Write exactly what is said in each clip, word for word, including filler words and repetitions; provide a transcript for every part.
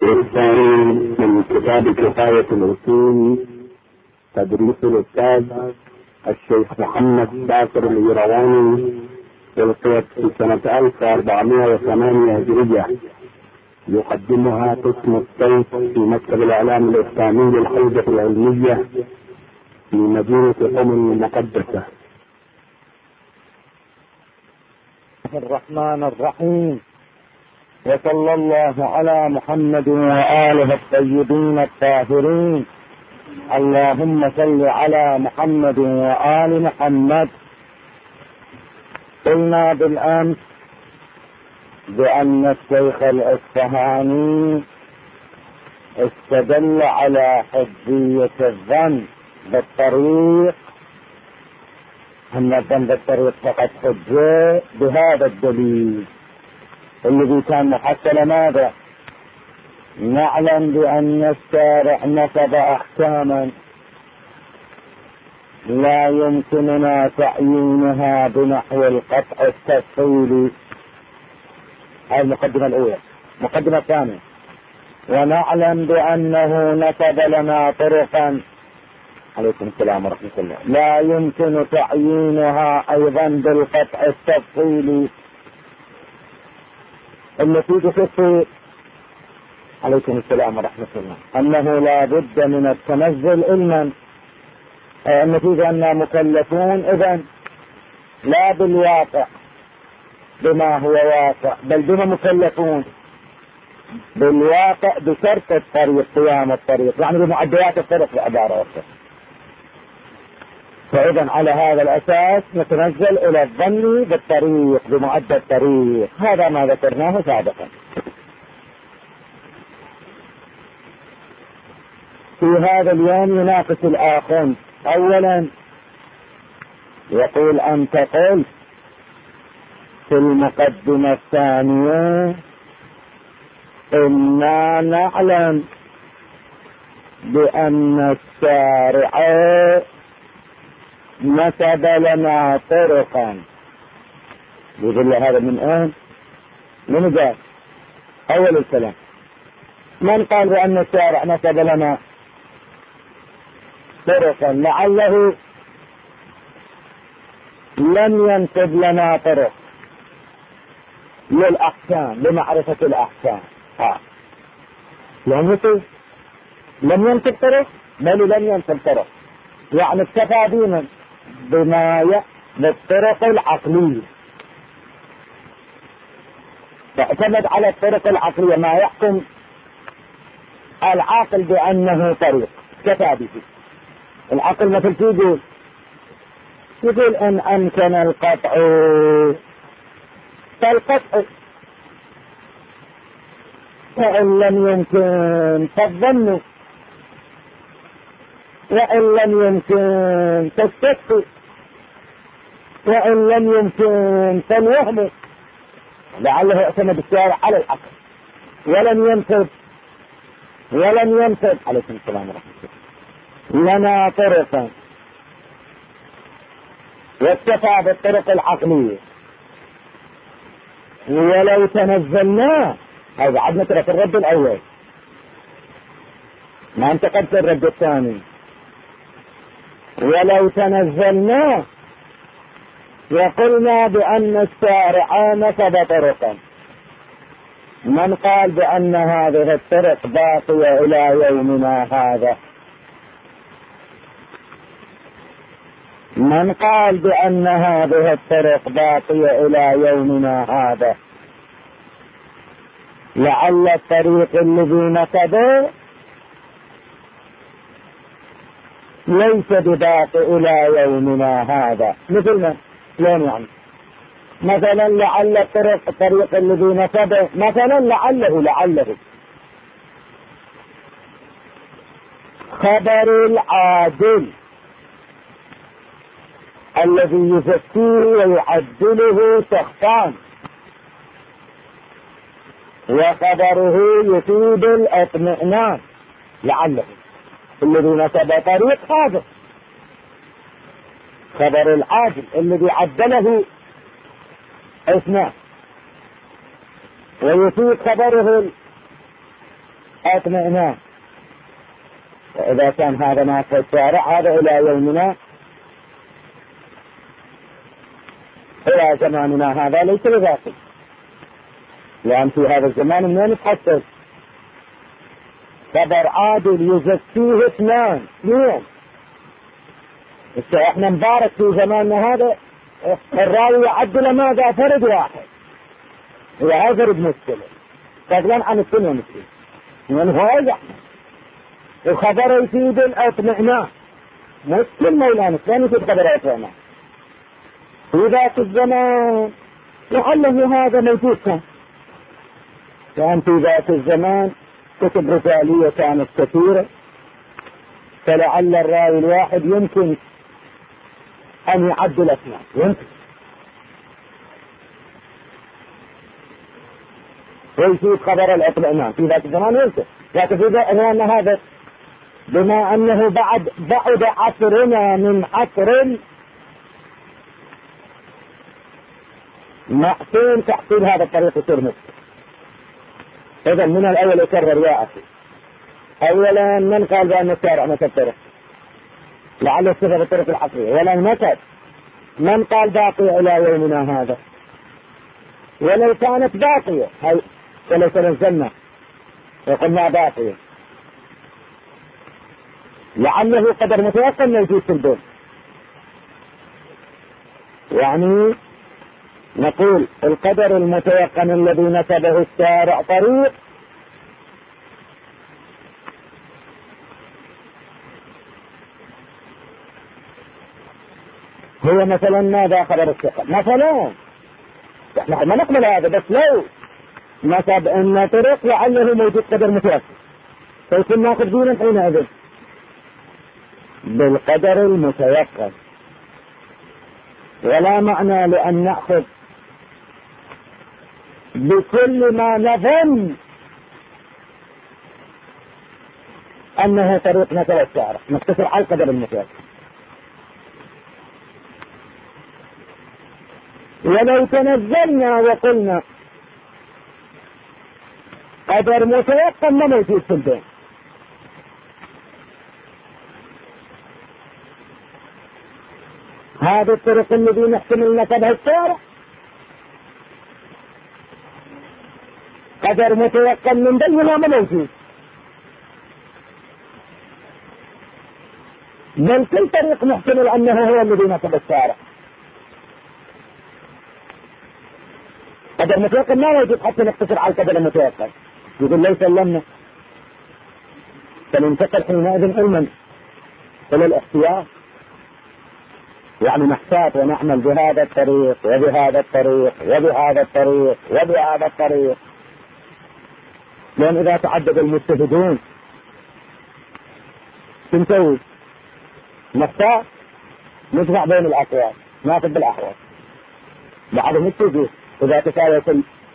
الثاني من كتاب كفاية الأصول، تدريس الأستاذ الشيخ محمد باقر الإيرواني، ألقيت في سنة ألف وأربعمائة وثمانية هجرية. يقدمها قسم الصوت في مكتب الإعلام الإسلامي للحوزة العلمية في مدينة قم المقدسة. الرحمن الرحيم، وصلى الله على محمد وآله الطيبين الطاهرين. اللهم صل على محمد وآل محمد. قلنا بالأمس بأن الشيخ الإصفهاني استدل على حجية الظن بالطريق، أن الظن بالطريق فقط حجة بهذا الدليل الذي كان محصل ماذا؟ نعلم بأن الشارع نصب أحكاما لا يمكننا تعيينها بنحو القطع التفصيلي. هذه المقدمة الأولى. المقدمة الثانية، ونعلم بأنه نصب لنا طرقا، عليكم السلام ورحمة الله، لا يمكن تعيينها أيضا بالقطع التفصيلي التي تفصل، عليكم السلام ورحمة الله، أنه لا بد من التنزل علما. النتيجة أننا مكلفون إذن لا بالواقع بما هو واقع، بل بما مكلفون بالواقع بشرط الطريق، قيام الطريق، يعني بمعديات الطريق بعبارة أخرى. فإذا على هذا الأساس نتنزل إلى الظن بالطريق بمعدى الطريق. هذا ما ذكرناه سابقا. في هذا اليوم يناقش الآخر. أولا يقول أنت قلت في المقدمة الثانية إنا نعلم بأن الشارع نسب لنا طرقا. يقول هذا من أين؟ من جاء أول الكلام. من قال بأن الشارع نسب لنا طرقا؟ لعله لم ينسب لنا طرق للأحكام، لمعرفة الأحكام. ها لم ينسب لم ينسب طرق، بل لم ينسب طرق، يعني اكتفى بنا بما ي... بالطرق العقلية، تعتمد على الطرق العقلية ما يحكم العاقل بأنه طريق، اكتفى به. العقل مثل يقول يقول إن أمكن القطع فالقطع، وإن لم يمكن فالظن، وإن لم يمكن فالشك، وإن لم يمكن فالوهم. لعله اعتمد الشارع على العقل ولم ينسب ولم ينسب عليكم السلام ورحمة الله لنا طرقا، واكتفى بالطرق العقلية. ولو تنزلنا، هذا عدنا ترى في الرد الأول، ما انتقدت الرد الثاني. ولو تنزلنا وقلنا بأن الشارع نسب طرقا، من قال بأن هذه الطرق باقية إلى يومنا هذا؟ من قال بأن هذه الطرق باقية إلى يومنا هذا؟ لعل الطريق الذي نسبه ليس بباقي إلى يومنا هذا. مثل ما لون يعني مثلا لعل الطريق الطريق الذي نسبه مثلا لعله لعله خبر العادل الذي يزكيه ويعدله شخصان، وخبره يفيد الاطمئنان. لعله الذي نسب طريق هذا خبر العادل الذي عدله اثنان، ويفيد خبره اطمئنان. وإذا كان هذا ما في الشارع هذا إلى يومنا إلى زماننا هذا ليس بذاته، لأن في هذا الزمان من يتحسس خبر عادل يزكيه اثنان يوم. احنا مبارك في زماننا هذا الراوي يعدل ماذا فرد واحد، هو هذا فرد مشكلة فضلا عن السنة مثل من هو يحمل الخبر يفيد الاطمئنان، مسلم مولانا ثاني في خبر الاطمئنان في ذات الزمان. لعله هذا موجود كان كان في ذات الزمان كتب رسالية كانت كثيرة، فلعل الراوي الواحد يمكن أن يعدل اثنان، يمكن ويفيد خبر الاطمئنان في ذات الزمان يمكن. لكن في ذات هذا بما أنه بعد بعد عصرنا من عصر محسون تحصيل هذا الطريق يصير مسلم. إذا من الأول يكرر يا أخي، أولا من قال بأن الشارع نكت طرق؟ لعل الصفة بالطرق العصرية، ولا نكت من قال باقي إلى يومنا هذا؟ ولو كانت باقية هاي ولو تنزلنا وقلنا باقية لعله قدر متيقن موجود في البيت. يعني نقول القدر المتيقن الذي نسبه الشارع طريق هو مثلا ماذا خبر الثقة مثلا، احنا ما نقبل هذا، بس لو نسب ان طريق لعله موجود قدر متيقن فيكون ناخذ دينا حينئذ بالقدر المتيقن، ولا معنى لأن نأخذ بكل ما نظن أنه طريق نسب الشارع، نقتصر على القدر المتيقن. ولو تنزلنا وقلنا قدر متيقن ما موجود في البين، هذه الطرق الذي نحتمل نسبها الشارع قدر متيقن من بينها ما موجود، بل كل طريق نحتمل أنه هو الذي نسب الشارع قدر متيقن ما موجود حتى نقتصر على القدر المتيقن. يقول ليس لنا فننتقل حينئذ علما إلى الاختيار، يعني نحتاط ونعمل بهذا الطريق وبهذا الطريق وبهذا الطريق وبهذا الطريق، لأن إذا تعدد المجتهدون تنتهي نحتاط نجمع بين الأقوال ناخذ بالأحوال بعضهم يتجه إذا تساوت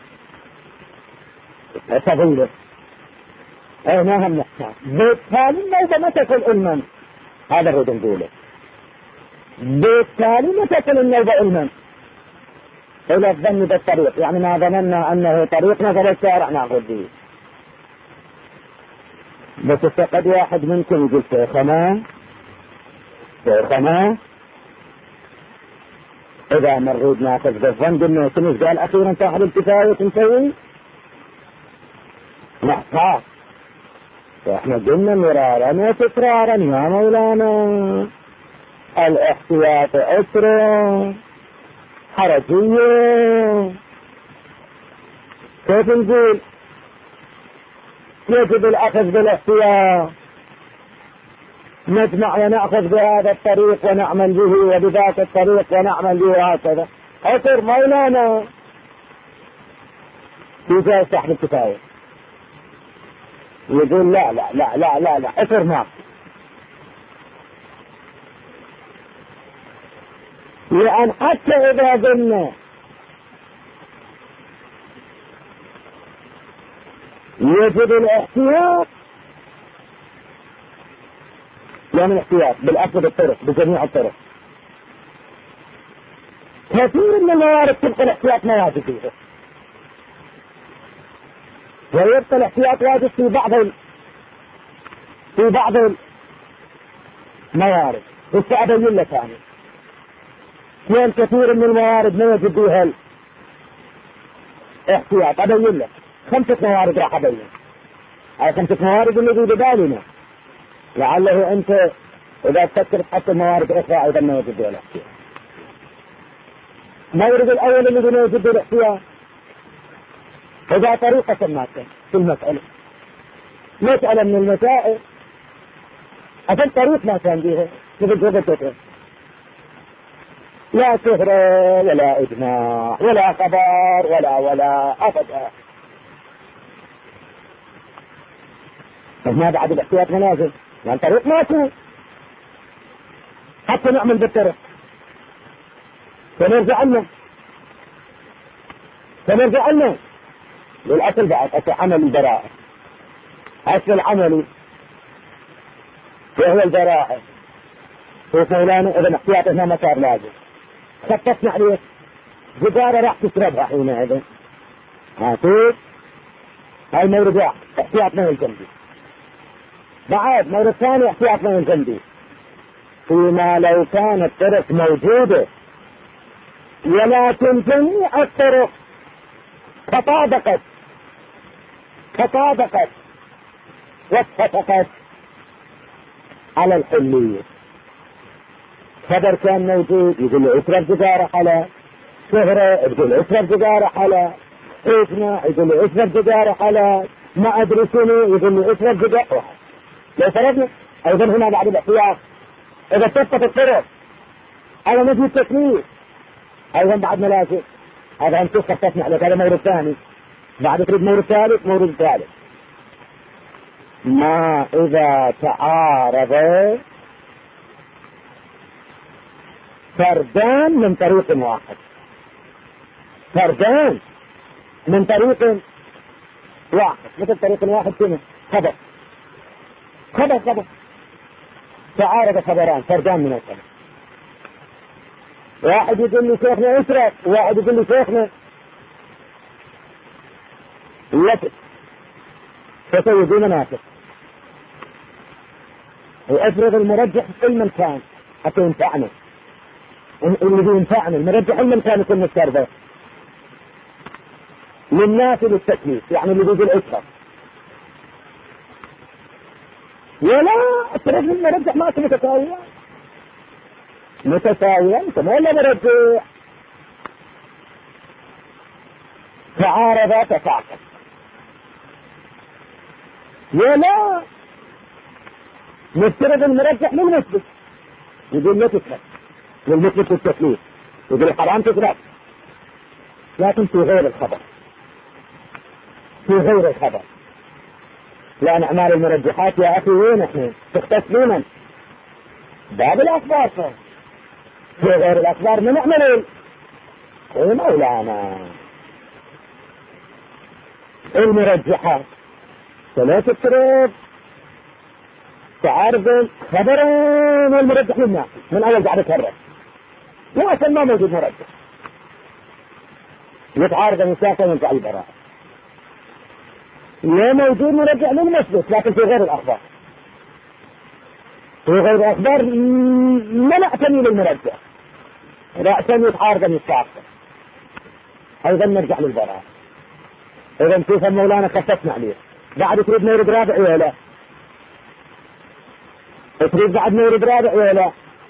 التفضيل أي ما هم نحتاط بالتالي إذا ما تكون علما هذا هو نقوله، بالتالي ما تكون النوبة علما إلى الظن بالطريق، يعني ما ظننا أنه طريق نظر الشارع ناخذ به. بس قد واحد منكم يقول شيخنا شيخنا إذا مريد ناخذ بالظن قلنا كنت قال أخيرا تاخذ الكفاية تنتهي نحتاط، فإحنا قلنا مرارا وتكرارا يا مولانا الاحتياط أسرة حرجية، كيف نقول يجب الأخذ بالاحتياط، نجمع ونأخذ بهذا الطريق ونعمل به وبذاك الطريق ونعمل به هكذا أسر مولانا يجاز تحت الكفاية. يقول لا لا لا لا لا لا أسر ما، لأن حتى إذا قلنا يجب الاحتياط، لأن الاحتياط بالأخذ بالطرق بجميع الطرق كثير من الموارد تبقى الاحتياط ما واجب فيها، ويبقى الاحتياط واجب في بعض في بعض الموارد. وسأبين لك ثاني اثنين كثير من الموارد ما يجب بها الاحتياط. أبين لك خمسة موارد راح أبين. هاي خمسة موارد اللي في بالنا، لعله أنت إذا تفكر تحط الموارد الأخرى أيضا ما يجب بها الاحتياط. المورد الأول اللي ما يجب بها الاحتياط إذا طريقة ما كان في المسألة، مسألة من المسائل أصل طريق ما كان بيها تبدأ لا سهرة ولا إجماع ولا خبر ولا ولا أبدا. فما بعد الاحتياط منازل يعني طريق ما يكون حتى نعمل بالطرق. فنرجع لنا فنرجع لنا للأصل بعد أصل عمل البراءة. أصل العمل وهو البراءة. شوف مولانا إذا احتياط هنا ما صار لازم خطفنا عليك سيجارة راح تشربها حينئذ. هاتوك هاي مورد واحد احتياط ما الجنبي. بعد مورد ثاني احتياط ما الجنبي فيما لو كانت الطرق موجودة ولكن جميع الطرق تطابقت تطابقت واتفقت على الحلية. خبر كان موجود يقول له اشرب سيجارة حلا، شهرة يقول له اشرب سيجارة حلا، اجمع يقول له اشرب سيجارة حلا، ما ادري شنو يقول له اشرب سيجارة. لو فرضنا ايضا هنا بعد الاحتياط اذا اتفقت الطرق على نفي التكليف ايضا بعد ملازم. هذا هنشوف خطفنا على هذا مورد ثاني. بعد تريد مورد ثالث مورد ثالث ما إذا تعارض فردان من طريق واحد. فردان من طريق واحد مثل طريق واحد كنا خبر خبر خبر تعارض خبران فردان من الخبر. واحد يقول لي شيخنا اشرب، واحد يقول لي شيخنا لفت، فسيدي مناسك. وافرض المرجح علما كان حتى ينفعنا، اللي ينفعنا المرجح علما كان يكون مستربه للناس للتكليف، يعني اللي بيقول اشرب ولا افرض المرجح ما متساويا متساويا ثم ولا مرجح تعارض تفاعل ولا نفترض المرجح للمثبت يقول لا تكره للمثبت التكليف يقول الحرام تكره، لكن في غير الخبر في غير الخبر. لأن أعمال المرجحات يا أخي وين احنا تختص لنا باب الأخبار في غير الأخبار من نعمل ايه مولانا المرجحات ثلاثة طرق تعارض خبرين والمرجح للناس من أول بعد كرر مو أصلا ما موجود مرجح يتعارض مساكا من فعل البراءة. لا موجود مرجح للمثبت لكن في غير الأخبار في غير الأخبار ما نعتني للمرجح رأسا يتعارض مساكا أيضا نرجع للبراءة. إذا نشوف مولانا خففنا عليه. بعد تريد مورد رابع ولا تريد بعد مورد رابع ولا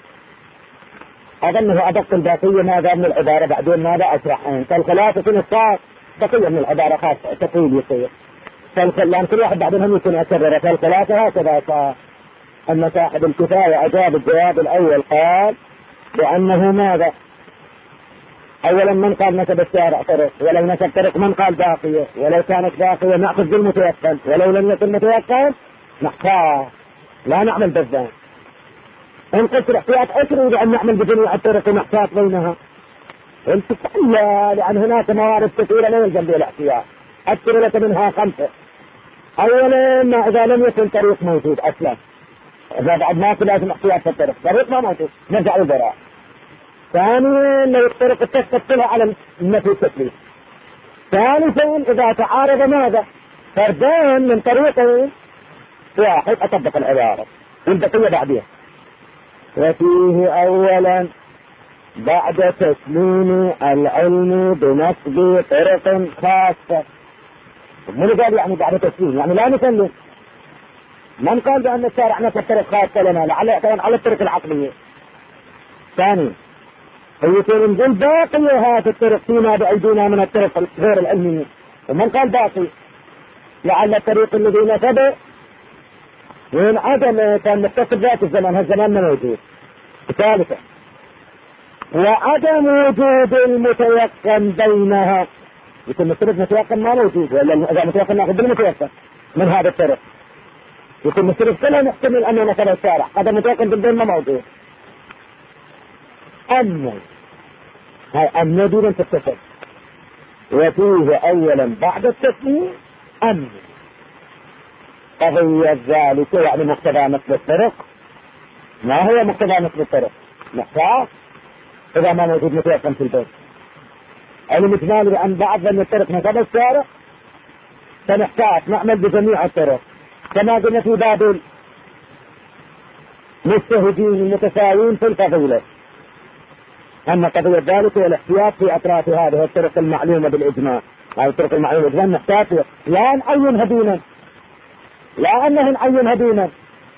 أظنه أدق الباقية ماذا من العبارة بعدين ماذا أشرحين. فالخلاصة الصار بقية من العبارة خاصة تطويل يصير فالخلان كل واحد بعدهم يكون أكرر. فالخلاصة هكذا صار أن صاحب الكفاية أجاب الجواب الأول قال بأنه ماذا أولا من قال نسب الشارع طرق ولو نسب طرق من قال باقية ولو كانت باقية نأخذ بالمتيقن ولو لم يكن متيقن نختار لا نعمل بالذات. إن قلت الاحتياط أسرد أن نعمل بجميع الطرق ونحتاط بينها قلت لا لأن هناك موارد كثيرة لا يلزم بها الاحتياط. أذكر لك منها خمسة. أولا ما إذا لم يكن طريق موجود أصلا إذا بعد ما لازم احتياط في الطريق طريق ما موجود نرجع البراء. ثانيا لو الطرق اتفقت لها على النفي التكليف. ثالثا إذا تعارض ماذا فردين من طريقه واحد أطبق العبارة والبقية بعدها. وفيه أولا بعد تسليم العلم بنسب طرق خاصة. من قال يعني بعد تسليم؟ يعني لا نسلم. من قال بأن الشارع نسب طرق خاصة لنا لعل كان على الطرق العقلية. ثاني فيكون نقول باقي هذه الطرق فيما بأيدينا من الطرق غير العلمية. ومن قال باقي؟ لعل الطريق الذي نسبه وين عدم كان مختصر ذات الزمان، هالزمان ما موجود. ثالثا وعدم وجود المتيقن بينها. يكون مستند متيقن ما موجود، ولا إذا متيقن ناخذ بالمتيقن من هذا الطرق. يكون مستند كله محتمل أنه نسب الشارع، هذا متيقن بالدين ما موجود. أما هاي أمن دون تتصل. وفيه أولا بعد التسليم أمن قضية ذلك يعني مقتضى مثل الطرق. ما هو مقتضى مثل الطرق؟ نحتاج إذا ما موجود متيقن في البيت علم إجمالي بأن بعض من الطرق نسب الشارع، فنحتاج نعمل بجميع الطرق كما قلنا في باب المجتهدين المتساويين في الفضيلة. أما قضية ذلك هي الاحتياط في أطراف هذه الطرق المعلومة بالإجماع. هذه الطرق المعلومة بالإجماع نحتاج لا نعين هدينا، لا أنه نعين هدينا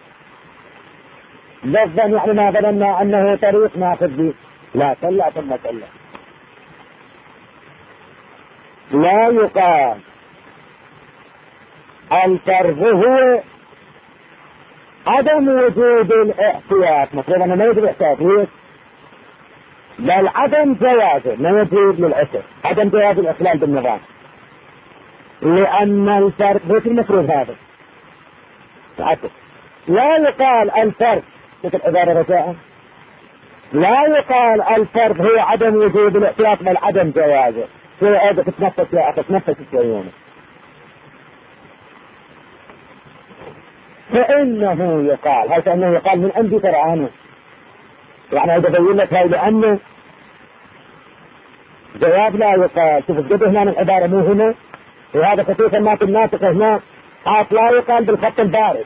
لفظا يعني ما ظننا أنه طريق ناخذ به، لا كلا ثم كلا. لا يقال الفرض هو عدم وجود الاحتياط، مفروض أنه ما يوجد احتياط، بل عدم جوازه ما يجوز للأسف، عدم جواز الإخلال بالنظام. لأن الفرق ليس المفروض هذا تعرف. لا يقال الفرق مثل عبارة رجاء، لا يقال الفرق هو عدم وجود الاحتياط بل عدم جوازه. هو أيضا تتنفس يا أخي تتنفس شويون. فإنه يقال هذا أنه يقال من عندي ترى عنه يعني هذا بيقول لك هاي لأنه جواب لا يقال. شوف الجد هنا من العبارة مو هنا، وهذا خصوصا ما في الناطق هنا حاط لا يقال بالخط البارد.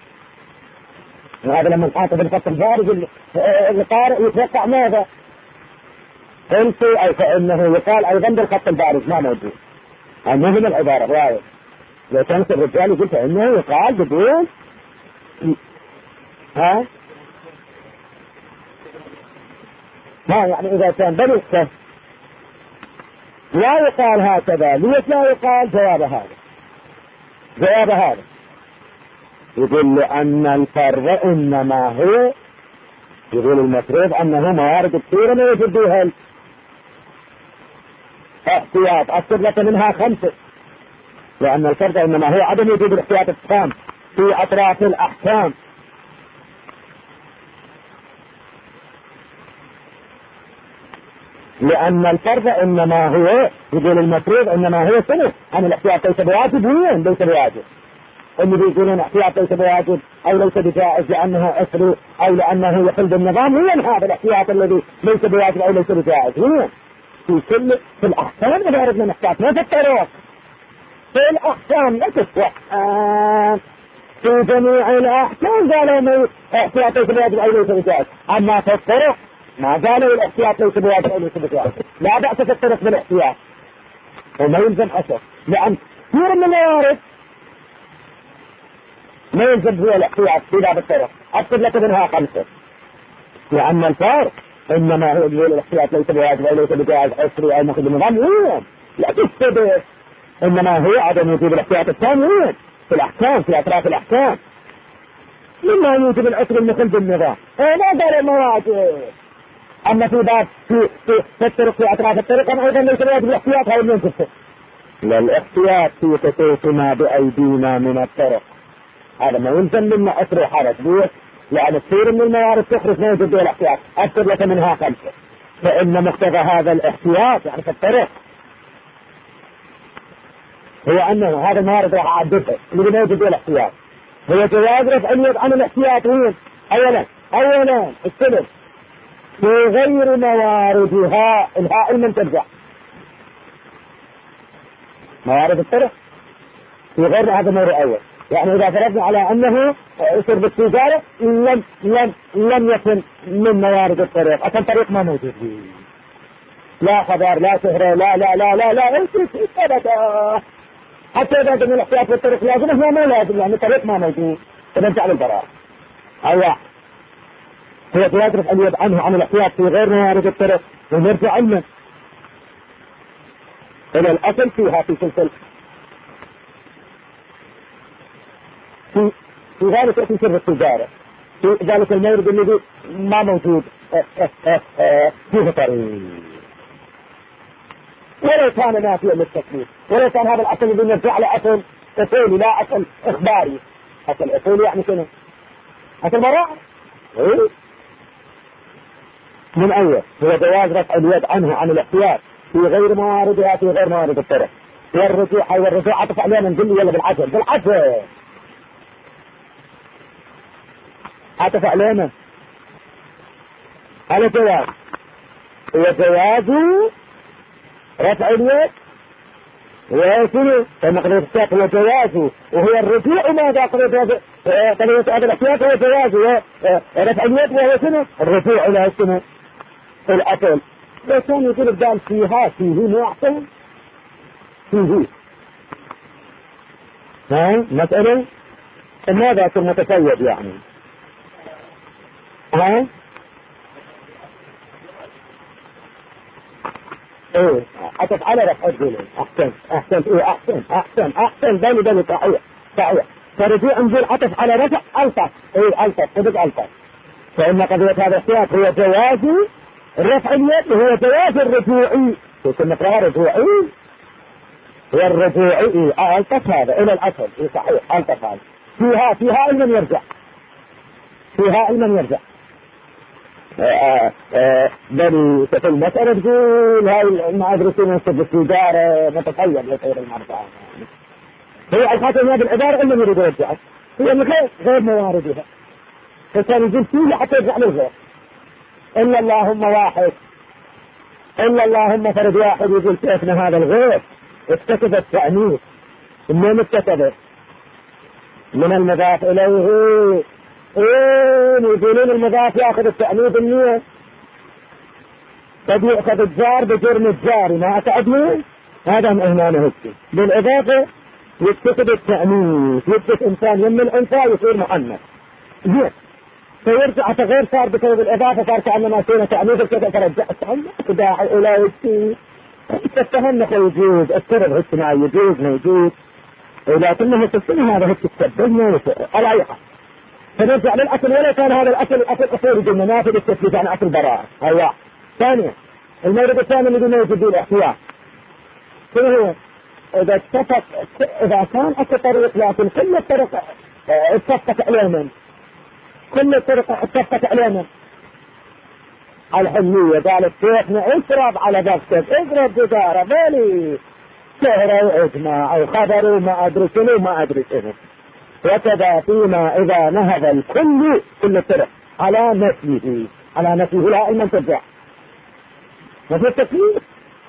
وهذا لما نحاط بالخط البارد القارئ يتوقع ماذا؟ قلت أي فإنه يقال أيضا بالخط البارد ما موجود. هذا مو من العبارة رواية. لو كانت الرجال قلت إنه يقال بدون ها ما يعني إذا كان بنفسه لا يقال هكذا. ليش لا يقال؟ جواب هذا جواب هذا يقول لأن الفرض إنما هو يقول المفروض أنه موارد كثيرة ما يوجد بها احتياط أكثر لك منها خمسة. لأن الفرض إنما هو عدم وجود الاحتياط التام في أطراف الأحكام. لأن الفرض إنما هو يقول المفروض إنما هو سنة عن الاحتياط ليس بواجب. وين ليس بواجب؟ اللي بيقولون احتياط ليس بواجب أو ليس بجائز لأنه أسري أو لأنه يحل بالنظام. وين هذا الاحتياط الذي ليس بواجب أو ليس بجائز؟ وين؟ في كل في الأحكام إذا أردنا نحتاط ما في الطرق، في الأحكام لا تسوى في جميع الأحكام قالوا ما احتياط ليس بواجب أو ليس بجائز. أما في الطرق ما قالوا الاحتياط ليس بواجب أو ليس بجائز. لا بأس في الطرق بالاحتياط وما يلزم أسر، لأن كثير من الموارد ما يلزم فيها الاحتياط في باب الطرق أكثر لك منها خمسة. لأن الفرق إنما هو يقول الاحتياط ليس بواجب أو ليس بجائز أسري أو مخذ النظام. وين؟ لا تستبه إنما هو عدم وجود الاحتياط الثاني. وين؟ في الأحكام في أطراف الأحكام مما يوجب العسر المخل بالنظام. لا قال المواجب. أما في باب في في, في الطرق في أطراف الطرق أنا أيضا ليس بواجب الاحتياط. هاي من تفسر لا الاحتياط في خصوص ما بأيدينا من الطرق هذا ما يلزم منا أسر وحرج. ليش؟ يعني كثير من الموارد تخرج ما يوجد الاحتياط أكثر لك منها خمسة. فإن مقتضى هذا الاحتياط يعني في الطرق هو أنه هذا الموارد راح أعددها اللي ما يوجد الاحتياط هو جواز رفع اليد عن الاحتياط. وين؟ أولا أولا السلم في غير مواردها الهاء من ترجع موارد الطرق في غير هذا مورد أول. يعني إذا فرضنا على أنه شرب السيجارة لم لم لم يكن من موارد الطريق، أصلا طريق ما موجود فيه، لا خبر لا سهرة لا لا لا لا لا لا حتى إذا كان الاحتياط بالطريق لازم هو ما لازم، يعني الطريق ما موجود، فنرجع للبراءة. أيوة هو يدرس أن يد عنه عن الاحتياط في غير موارد الطريق، ونرجع علما إلى الأصل فيها في سلسلة في في ذلك في سر التجارة، في ذلك المورد الذي ما موجود فيه طريق، ولو كان نافيا للتكليف، ولو كان هذا الأصل الذي نرجع له أصل أصولي لا أصل إخباري. أصل أصولي يعني شنو؟ أصل براءة. إيه؟ من أول هو جواز رفع اليد عنه عن الاحتياط في غير مواردها في غير موارد الطرق، والرجوع والرجوع عطف علينا نقول لي يلا بالعجل بالعجل عطف علينا على جواز، هو جواز رفع اليد وشنو كما قلت الشيخ هو جوازه، وهو الرجوع ماذا قلت هذا الاحتياط هو جوازه رفع اليد وهو شنو الرجوع الى شنو الأصل. لو كان يقول الدال فيها فيه معطل فيه ها مسألة ماذا كن متسيد يعني ها ايه عطف على رفع الجلد. احسن احسن ايه احسن احسن احسن دالي دالي صحيح صحيح. فرجوع نقول عطف على رفع الفت ايه الفت صدق الفت، فإن قضية هذا الاحتياط هو جواز رفع اليد وهو جواز الرجوعي، كنا نقرأها رجوعي هو الرجوعي الفت هذا الى الاصل. ايه صحيح الفت هذا فيها فيها علما يرجع فيها علما يرجع بل في المسألة تقول هاي المعادرسين ينصب السيجارة متخيل لغير المعرفة، هي الخاتم هذه العبارة إلا يريد يرجعك هي غير غير مواردها، فكان يقول فيه حتى يرجع للغير إلا اللهم واحد إلا اللهم فرد واحد يقول شيخنا هذا الغير اكتسب التأنيث. منين اكتسبه؟ من المضاف إليه. ايه يقولون المضاف ياخذ التأنيث النية، قد يأخذ الجار بجرم الجار ما أتعدني هذا من إهمانه الشيء. بالإضافة يكتسب التأنيث، يكتسب إنسان يم الأنثى يصير مؤنث زين، فيرجع تغير صار بسبب الإضافة صار كأننا سينا تأنيث كذا ترجع داعي إلى الشيء تتهنى يجوز السبب الاجتماعي يجوز موجود، لكنه في السنة هذا هو التسبب على أي حال. فنرجع للأصل ولا كان هذا الأصل الأصل أصول جنة نافذ التثبيت عن أصل براءة. أيوة. ثانيا المورد الثاني الذي موجود الاحتياط شنو هو؟ إذا اتفق إذا كان أكثر طريق لكن كل الطرق اتفقت علينا كل الطرق اتفقت علينا الحلية قالت شيخنا اشرب على نفسك اضرب جدارة بالي سهرة وإجماع وخبر وما أدري شنو ما أدري شنو، وكذا فيما إذا نهض الكل كل الطرق على نفيه على نفيه لا علما ترجع نفي التكليف.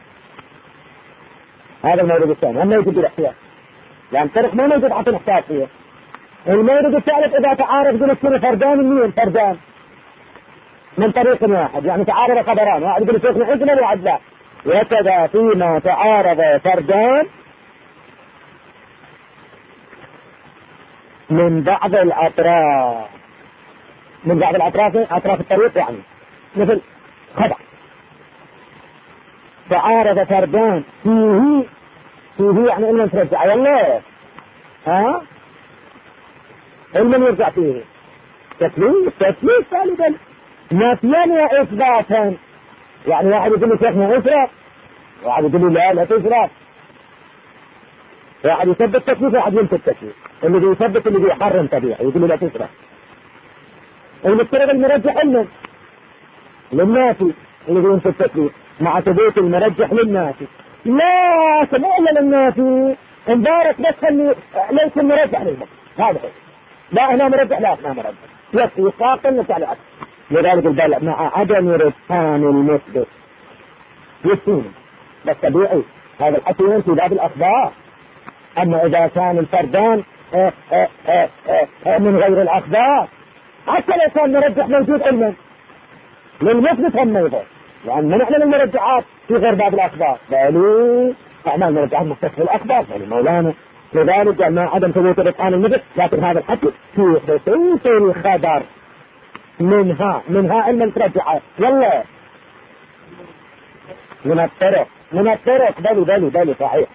هذا المورد الثاني أما يجب الاحتياط لأن الطرق ما موجود حتى نحتاج فيه. المورد الثالث إذا تعارض قلت كل فردان منين فردان من طريق واحد يعني تعارض خبران واحد يقول شيخنا حزنا وواحد لا، وكذا فيما تعارض فردان من بعض الأطراف من بعض الأطراف أطراف الطريق يعني مثل خبر تعارض فردان فيه فيه يعني إلما ترجع والله ها إلما يرجع فيه تكليف تكليف ثالثا نافيا وإثباتا، يعني واحد يقول لي شيخنا اسرق واحد يقول لي لا لا تسرق، واحد يثبت تكليف واحد ينفي التكليف، اللي يثبت اللي يحرم طبيعي يقول لي لا تسرق. المفترض المرجح علما للنافي اللي ينفي التكليف مع ثبوت المرجح للنافي لا سمع الا للنافي مبارك بس خلي ليس المرجح للنافي هذا لا هنا مرجح لا هنا مرجح يكفي ساقل نتعلق. لذلك البلع مع عدم رجحان المثبت يسين بس طبيعي هذا الحكي في باب الأخبار أما إذا كان الفردان آه آه آه آه من غير الأخبار حتى لو كان مرجح موجود علما للمثبت هم أيضا، لأن من نحن المرجحات في غير باب الأخبار بل أعمال المرجحات مختصة بالأخبار بل مولانا. لذلك ما عدم ثبوت رجحان المثبت، لكن هذا الحكي في خصوص الخبر منها منها علم المرجحات. يلا من الطرق من الطرق بل بل بل صحيح.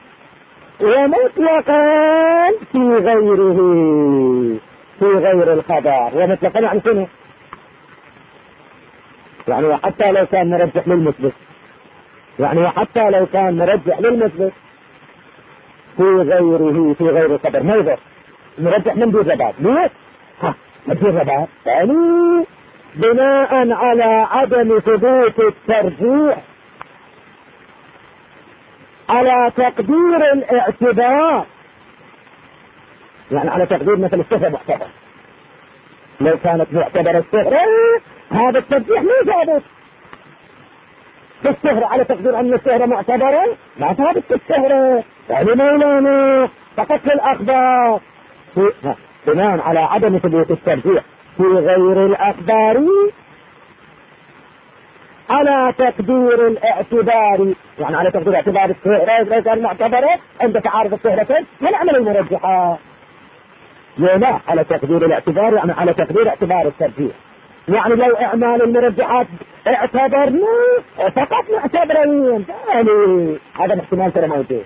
ومطلقا في غيره في غير الخبر. ومطلقا يعني شنو؟ يعني وحتى لو كان مرجح للمثبت، يعني وحتى لو كان مرجح للمثبت في غيره في غير الخبر ما يقدر مرجح من دون رباط. ليه؟ ها من دون رباط يعني بناء على عدم ثبوت الترجيح على تقدير الاعتبار، يعني على تقدير مثل الصفة معتبر. لو كانت معتبرة الصفة هذا الترجيح مو ثابت في الصهر على تقدير أن الصهر معتبرة ما ثابت في الصهر يعني مولانا فقط للأخبار بناء على عدم ثبوت الترجيح في غير الأخبار على تقدير الاعتبار، يعني على تقدير اعتبار الصهر ليس المعتبرة عند تعارض الصهرتين من عمل المرجحات. لا على تقدير الاعتبار يعني على تقدير اعتبار الترجيح، يعني لو اعمال المرجحات اعتبرنا فقط معتبرين يعني هذا الاحتمال ترى موجود.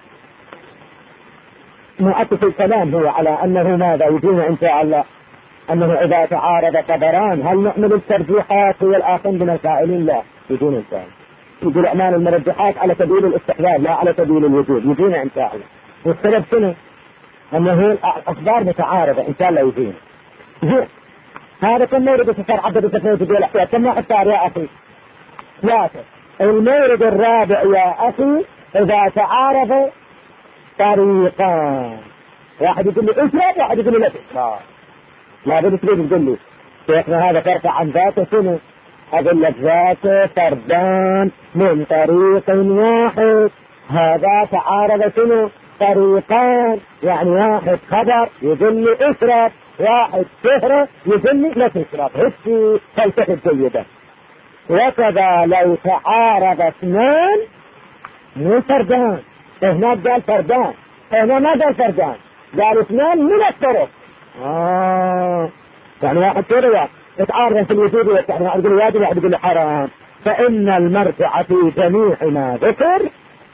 مؤسس الكلام هو على انه ماذا يجينا ان شاء الله انه اذا تعارض خبران هل نعمل الترجيحات هي الاخر من القائلين؟ لا يجينا ان شاء الله يجي اعمال المرجحات على سبيل الاستحباب لا على سبيل الوجود يجينا ان شاء الله. والسبب شنو؟ انه الاخبار متعارضه ان شاء الله يجينا. هذا كم مورد صار عدد التفاوت دول الاحتياط كم واحد صار يا اخي؟ ثلاثة. المورد الرابع يا اخي اذا تعارض طريقان، واحد يقول لي اسرع واحد يقول لي لا تسرع، لا بد تريد تقول لي شيخنا هذا فرق عن ذاته شنو؟ اقول لك ذاته فردان من طريق واحد، هذا تعارض شنو؟ طريقان، يعني واحد خبر يقول لي اسرع واحد سهرة يقول لي لا تشرب هسي فلسفة جيدة. وكذا لو تعارض اثنان مو فردان، هناك قال فردان هنا ما قال فردان قال اثنان من الطرق. آه يعني واحد سهرة يتعارض في الوجود يعني واحد يقول واجب واحد يقول حرام، فإن المرجع في جميع ما ذكر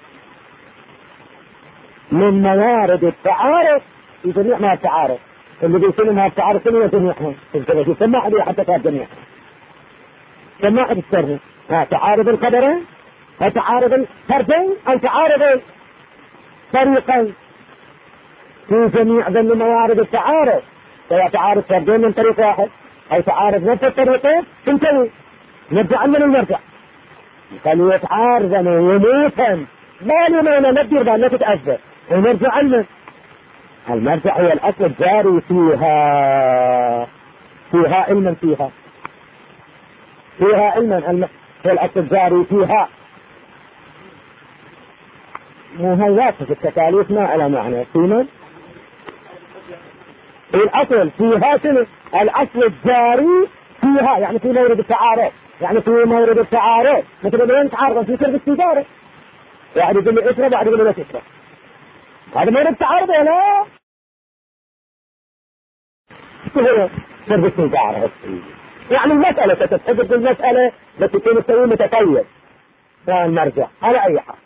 من موارد التعارض في جميع ما التعارض اللي بيسلم هذا التعارض كله جميعهم سمع عليه حتى كان جميعهم سمع السر ها تعارض القدرين ها تعارض الفردين أو تعارض طريقين في جميع ذل موارد التعارض، سواء تعارض فردين من طريق واحد أو تعارض نفس الطريقين تنتهي نرجع من المرجع قالوا يتعارضن ويموتن بالي ما أنا ندير بأن لا تتأثر ونرجع لنا. المرجع هي الأصل الجاري فيها فيها علما فيها فيها علما هي الأصل الجاري فيها مهيات في التكاليف ما على معنى فيما الأصل فيها شنو؟ الأصل الجاري فيها يعني في مورد التعارض، يعني في مورد التعارض مثل ما يتعارض في سرب التجارة واحد يقول لي اشرب واحد يقول لي لا تشرب، هذا مورد التعارض ولا سرب التجارة. يعني المسألة تتحدد المسألة التي تكون السوي متطيب فالمرجع على أي حال،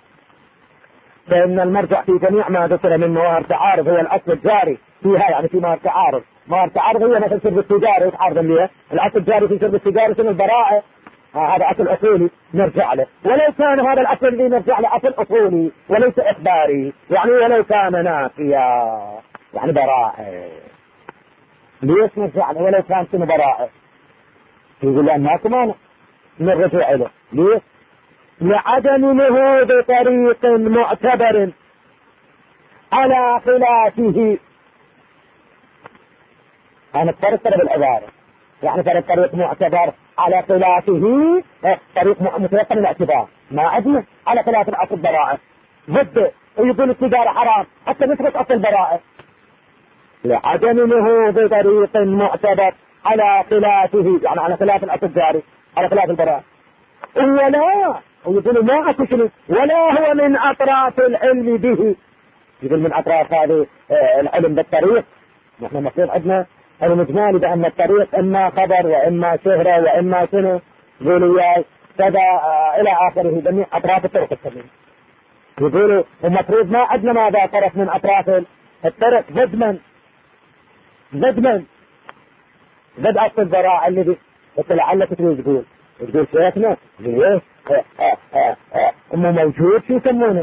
فإن المرجع في جميع ما ذكر من موارد تعارض هو الأصل الجاري فيها، يعني في موارد تعارض موارد تعارض هي مثل سرب التجارة يتعارض ليه الأصل الجاري في سرب التجارة سن البراءة آه هذا أصل أصولي نرجع له، ولو كان هذا الأصل الذي نرجع له أصل أصولي وليس إخباري، يعني ولو كان نافيا يعني براءة ليش نرجع له ولو كان سن براءة؟ يقول لأن ماكو مانع نرجع له ليه؟ لعدم نهوض طريق معتبر على خلافه. أنا افترض طريق العبارة يعني فرق طريق معتبر على خلافه طريق متيقن الاعتبار ما عدنا على خلاف الأصل البراءة ضد ويقول التجارة حرام حتى نثبت أصل البراءة لعدم نهوض طريق معتبر على خلافه، يعني على خلاف الأصل الجاري، على خلاف البراءة. ولا ويقول ما أكو شيء ولا هو من أطراف العلم به، يقول من أطراف هذه العلم بالطريق. نحن المفروض عندنا المجمال بأن الطريق إما خبر وإما شهرة وإما سنة ذوليات كذا إلى آخره، جميع أطراف الطرق السبيل. يقولوا المفروض ما عندنا ماذا طرف من أطراف الطرق ضدمن ضدمن ضد أصل البراءة الذي لعلك تقول تقول تقول شيخنا ليه مو موجود شو يسمونه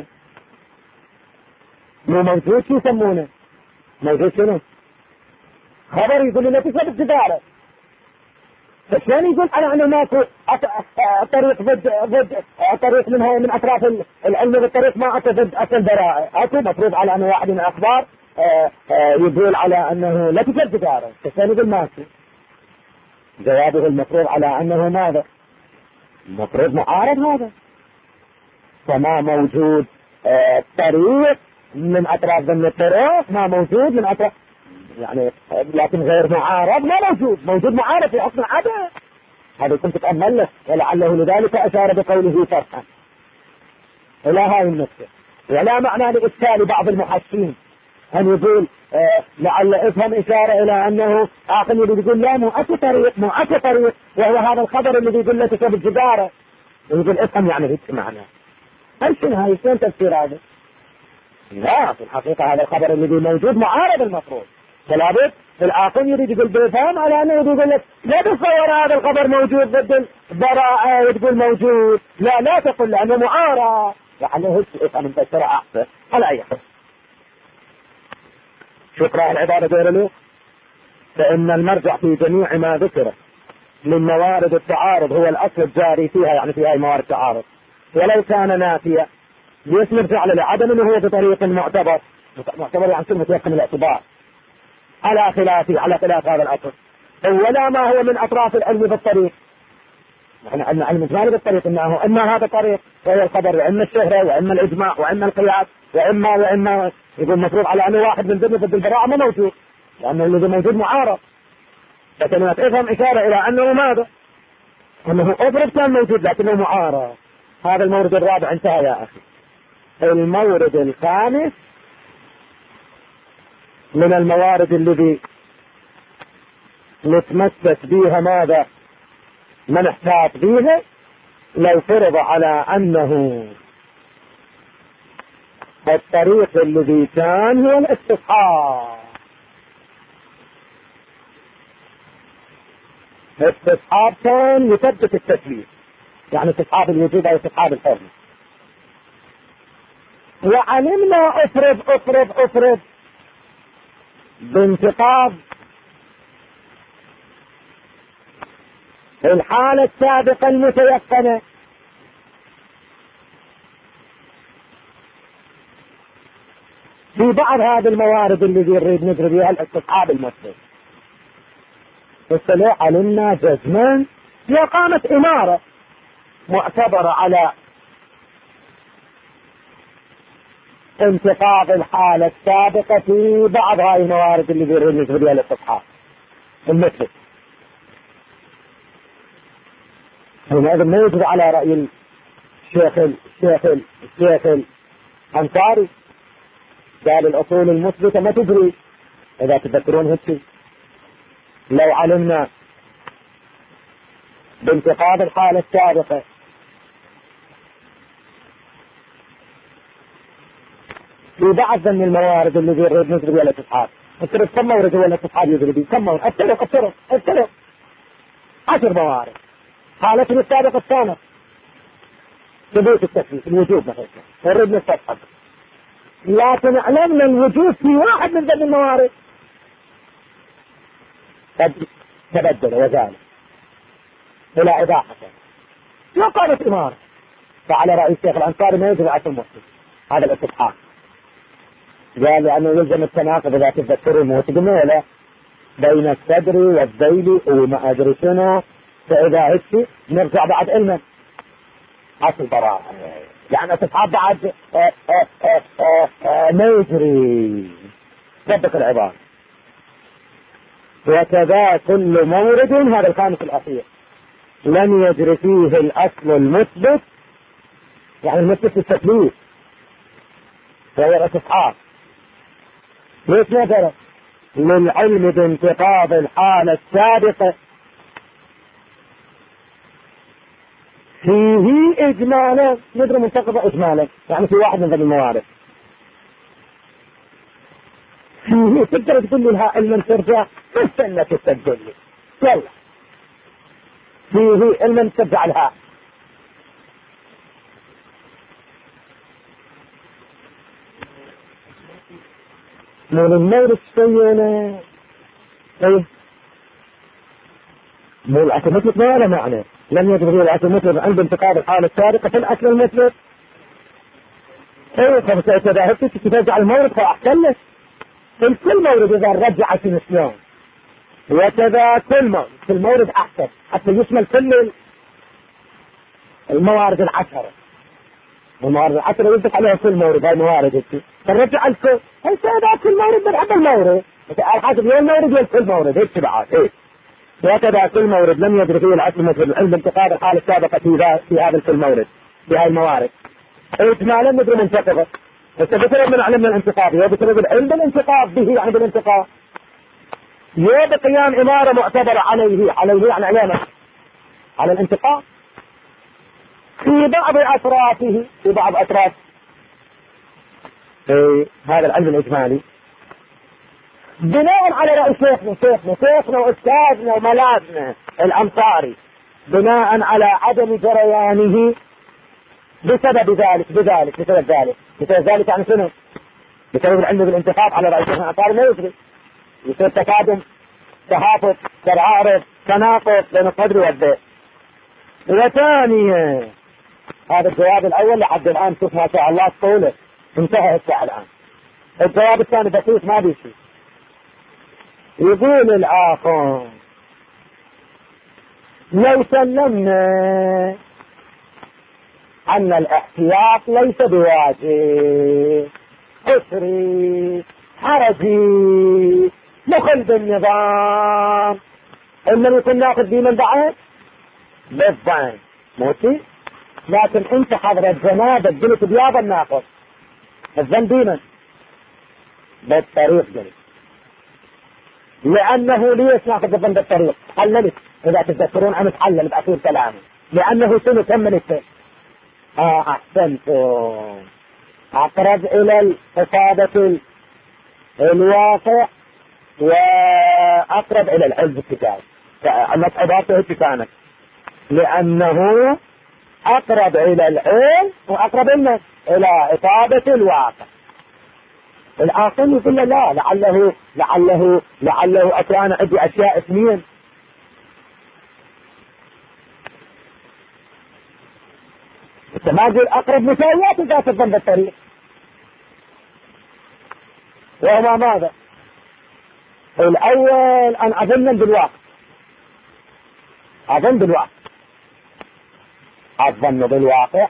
مو موجود شو يسمونه موجود شنو خبر يقول لنا تسبب الجدارة. فشان يقول أنا أنا ماكو طريق ضد ضد طريق منها من أطراف العلم بالطريق ما أتى ضد أصل براءة. أكو مفروض على أن واحد من الأخبار يقول على أنه لا تسبب جدارة. فشان يقول ماكو. جوابه المفروض على أنه ماذا؟ المفروض معارض هذا. فما موجود طريق من أطراف ضمن الطرق، ما موجود من أطراف يعني، لكن غير معارض ما موجود، موجود معارض في أصل عدم. هذا كنت تتأمل له، ولعله لذلك أشار بقوله فرحا إلى هاي النقطة. ولا معنى لإشكال بعض المحسين أن يقول آه لعل افهم إشارة إلى أنه آخر يريد يقول لا مو أكو طريق مو أكو طريق، وهو هذا الخبر الذي يقول له تسبب الجدارة، ويقول افهم يعني هيك معنى. هل شنو هاي شلون تفسير هذا؟ لا في الحقيقة هذا الخبر الذي موجود معارض المفروض. فلابد العاقل يريد يقول بفهم على أنه يقول لك لا تصور هذا الخبر موجود ضد البراءة وتقول موجود، لا لا تقول لأنه معارض، لعله هيك افهم انت الشرع أحسن. على أي حال شكرا العبارة غير له. فإن المرجع في جميع ما ذكره من موارد التعارض هو الأصل الجاري فيها، يعني في هاي موارد التعارض، ولو كان نافيا ليش نرجع لعدم انه هو بطريق معتبر معتبر يعني كلمة يقن الاعتبار على خلافه على خلاف هذا الأصل، ولا ما هو من أطراف العلم بالطريق. نحن عندنا علم جاري بالطريق انه اما هذا طريق وهو الخبر، واما الشهرة واما الإجماع واما القياس واما واما يقول مفروض على أنه واحد من ضمن ضد البراءة ما موجود، لأنه الذي موجود معارض. فكلمة افهم إشارة إلى أنه ماذا؟ أنه أضرب كان موجود لكنه معارض. هذا المورد الرابع انتهى يا أخي. المورد الخامس من الموارد الذي نتمسك بها ماذا؟ من احتاط بها لو فرض على أنه الطريق الذي كان هو الاستصحاب. الاستصحاب كان يثبت التثبيت، يعني استصحاب الوجود أو استصحاب الحرمة. وعلمنا افرض افرض افرض بانتقاض الحالة السابقة المتيقنة في بعض هذه الموارد اللي نريد نجري بها الاستصحاب المسلم. فلو علمنا جزما لو قامت إمارة معتبرة على انتقاض الحالة السابقة في بعض هاي الموارد اللي نريد نجري بها الاستصحاب المسلم، هذا ما يجب على رأي الشيخ الشيخ الشيخ الأنصاري قال الأصول المثبتة ما تجري. إذا تذكرون هيك لو علمنا بانتقاض الحالة السابقة في بعض من الموارد اللي يريد نجري بها الاستصحاب، افترض كم مورد هو الاستصحاب يجري به؟ كم مورد؟ افترض افترض افترض عشر موارد. حالته السابقة الثانية ثبوت التكليف الوجوب مثلا نريد نستصحب، لكن علمنا الوجود في واحد من ضمن الموارد قد تبدل وزال إلى إباحة لو قامت إمارة. فعلى رأي الشيخ الأنصاري ما يجب على المسلم هذا الاستصحاب، قال لأنه يلزم التناقض إذا تذكرون وتقولون بين الصدر والذيل وما أدري شنو، فإذا هيك نرجع بعد علما حاس البراءة، يعني استصحاب بعد ما يجري صدق العبارة. وكذا كل مورد، هذا الخامس الأخير، لم يجري فيه الأصل المثبت، يعني المثبت التكليف وهو الاستصحاب. ليش مثلا؟ للعلم بانتقاض الحالة السابقة فيه إجمالا، ندري منتقضة إجمالا، يعني في واحد من ذي الموارد فيه تقدر تقول لي لها علما ترجع استنى تسجل لي يلا فيه علما ترجع لها. من المورد السيئة ايه مو الأصل مثل ما له معنى، لم يجب الأصل مثل عند انتقاد الحالة السابقة في الأصل المثل. ايه فإذا هبتك ترجع المورد فأحسن لك في كل مورد إذا رجعت شلون، وكذا كل مورد في المورد أحسن حتى يشمل كل الموارد العشرة. الموارد العشرة يصدق عليها كل مورد، هاي الموارد فرجع الكل، هل سيدا كل مورد بنحب المورد الحاسب يوم مورد يوم كل مورد هيك تبعات ايه. وكذا كل مورد لم يدري فيه العصر مثل العلم انتقاد الحالة السابقة في في هذا كل مورد في هاي الموارد اجمالا ندري منتقضة، بس بسبب من علمنا الانتقاد وبسبب العلم بالانتقاد به، يعني بالانتقاد يا بقيام إمارة معتبرة عليه عليه يعني علينا على الانتقاد في بعض أطرافه في بعض أطراف في هذا العلم الإجمالي بناء على رأي شيخنا شيخنا شيخنا وأستاذنا وملاذنا الأمصاري، بناء على عدم جريانه بسبب ذلك بذلك بسبب ذلك بسبب ذلك يعني شنو؟ بسبب العلم بالانتخاب على رأي شيخنا الأمصاري ما يجري، يصير تكادم تهافت تعارض تناقض بين الصدر والذهن. وثانيا هذا الجواب الأول لحد الآن شوف ما شاء الله طوله انتهى الساعة الآن. الجواب الثاني بسيط ما بيشي. يقول الآخر لو سلمنا أن الاحتياط ليس بواجب أسري حرجي مخل بالنظام إنما يكون ناخذ بي من بعد بالظن موتي، لكن انت حضر الجنابة قلت بياض الناقض الظن دينا بالطريق جلس، لأنه ليش ناخذ الظن بالطريق؟ حللت إذا تتذكرون عم تحلل بأخير كلامي، لأنه شنو كملت اه أحسنتم أقرب إلى الإصابة الواقع وأقرب إلى العلم الكتاب المصعباته هيك كانت، لأنه أقرب إلى العلم وأقرب إلى إلى إصابة الواقع. الآخر يقول لا لعله لعله لعله أكان عندي أشياء اثنين، ما قل أقرب مساويات ذات الظن بالطريق، وهما ماذا؟ الأول أن أظن بالواقع أظن بالواقع الظن بالواقع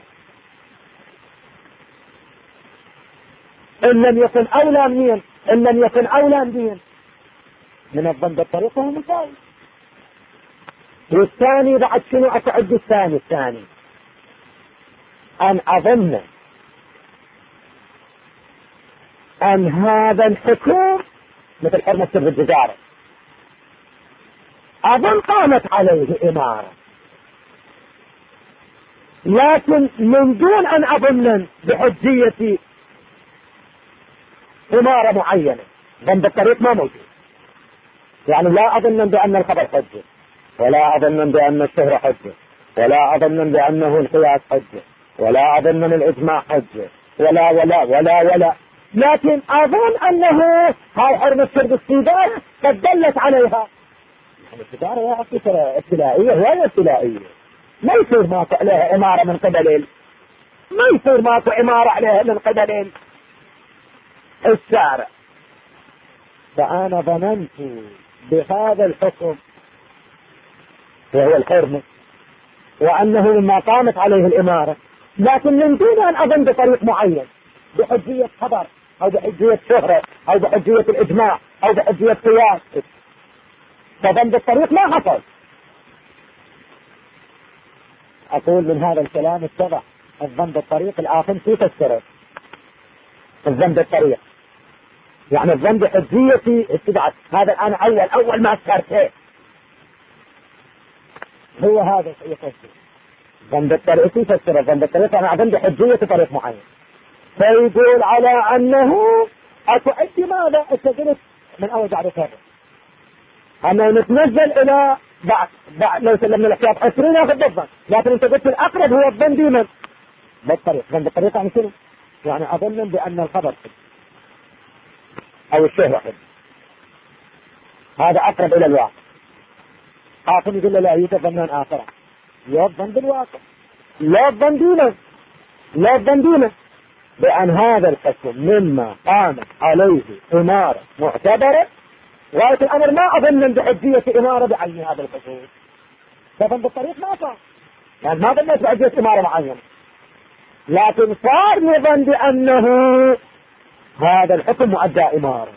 إن لم يكن أولى منين إن لم يكن أولى منين من الظن بالطريق هو مساوي. والثاني بعد شنو أتعد الثاني الثاني أن أظن أن هذا الحكم مثل حرمة سر الجزارة أظن قامت عليه إمارة، لكن من دون أن أظن بحجية إمارة معينة ظن بالطريق ما موجود، يعني لا أظن بأن الخبر حجة ولا أظن بأن الشهرة حجة ولا أظن بأنه القياس حجة ولا أظن أن الإجماع حجة ولا ولا ولا ولا لكن أظن أنه هاي حرمة شرب السيجارة قد دلت عليها. السيجارة يا أخي ترى ابتلائية وهي ابتلائية، ما يصير ماكو عليها إمارة من قبل ما يصير ماكو إمارة عليها من قبل الشارع. فأنا ظننت بهذا الحكم وهو الحرمة وأنه مما قامت عليه الإمارة، لكن من دون أن أظن بطريق معين بحجية خبر أو بحجية شهرة أو بحجية الإجماع أو بحجية قياس، فظن بالطريق ما حصل. أقول من هذا الكلام اتضح الظن بالطريق الآخر في تفسيره. الظن بالطريق يعني الظن بحجية اتباع، هذا أنا أول أول ما أسهرته هو هذا يفسر الظن بالطريق في تفسيره. الظن بالطريق أنا أظن بحجية طريق معين، فيقول على أنه أكو ماذا اتجلت من أول بعد هذا أنه نتنزل إلى بعد بعد لو سلمنا الاحتياط عشرين ياخذ بالظن، لكن انت قلت الأقرب هو الظن ديما بالطريق. الظن بالطريق يعني شنو؟ يعني أظن بأن الخبر أو الشيء واحد، هذا أقرب إلى الواقع. آخر يقول له لا يوجد ظنان آخران، لا الظن بالواقع لا الظن ديما لا الظن ديما بأن هذا الحكم مما قامت عليه إمارة معتبرة، رأية الأمر ما أظن بحجية إمارة بعين هذا الحكم، فظن بالطريق ما صار، يعني ما ظنت بحجية إمارة معينة، لكن صار يظن بأنه هذا الحكم مؤدى إمارة.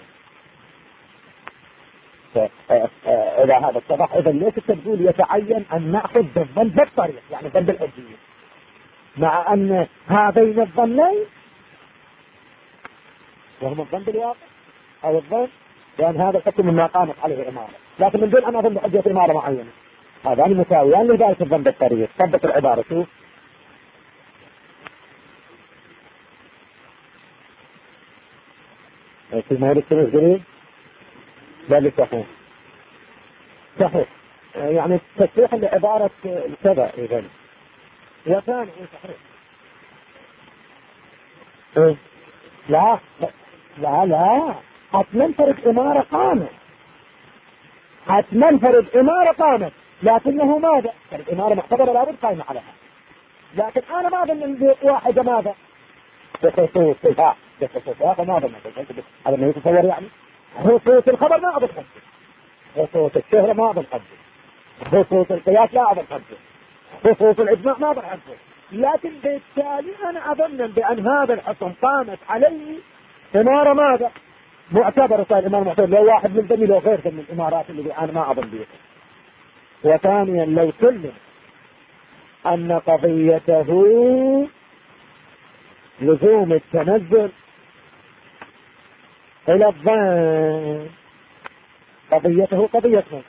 إذا هذا اتضح، إذا ليش تقول يتعين أن نأخذ بالظن بالطريق يعني الظن بالحجية، مع أن هذين الظنين وهم الظن بالواقع أو الظن لأن هذا الحكم مما قامت عليه الإمارة، لكن من دون أن أظن بحجية إمارة معينة، هذان مساويان لذلك الظن بالطريق. طبق العبارة شوف في مورد التنزيل لا صحيح صحيح يعني تصحيح لعبارة كذا إذن وثاني صحيح إيه؟ لا لا لا حتما فرد إمارة قامت، حتما فرد إمارة قامت، لكنه ماذا؟ فرد إمارة معتبرة لابد قائمة عليها، لكن أنا ما أظن أن واحدة ماذا؟ بخصوص الها بخصوص هذا ما أظن هذا ما يتصور، يعني خصوص الخبر ما أظن حجه، خصوص الشهرة ما أظن حجه، خصوص القياس لا أظن حجه، خصوص الإجماع ما أظن حجه، لكن بالتالي أنا أظن بأن هذا الحكم قامت عليه إمارة ماذا؟ معتبر. صار الإمارة معتبر لو واحد من ذني لو غير من الإمارات اللي أنا ما أظن بيها. وثانيا لو سلم أن قضيته لزوم التنزل إلى الظن، قضيته قضيته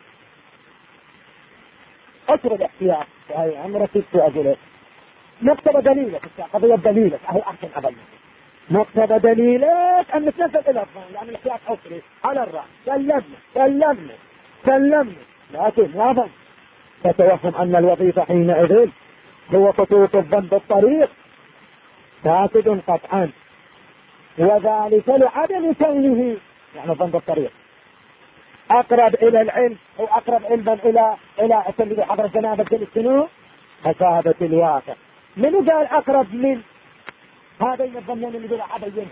أسر الاحتياط هاي عمرة ست أجلة مقتضى دليلك قضية دليلك هاي أحسن أبنى مقتضى دليلك أن نتنزل إلى الظن، يعني الاحتياط أسري على الرأس سلمنا سلمنا سلمنا، لكن يا ظن فتوهم أن الوظيفة حينئذ هو خطوط الظن بالطريق فاسد قطعا، وذلك لعدم كونه يعني الظن بالطريق أقرب إلى العلم أو أقرب علما إلى إلى أسلوب حضر جنابة السنو فسادة الواقع. من قال أقرب من هذين الظنين اللي بلا أبينهم؟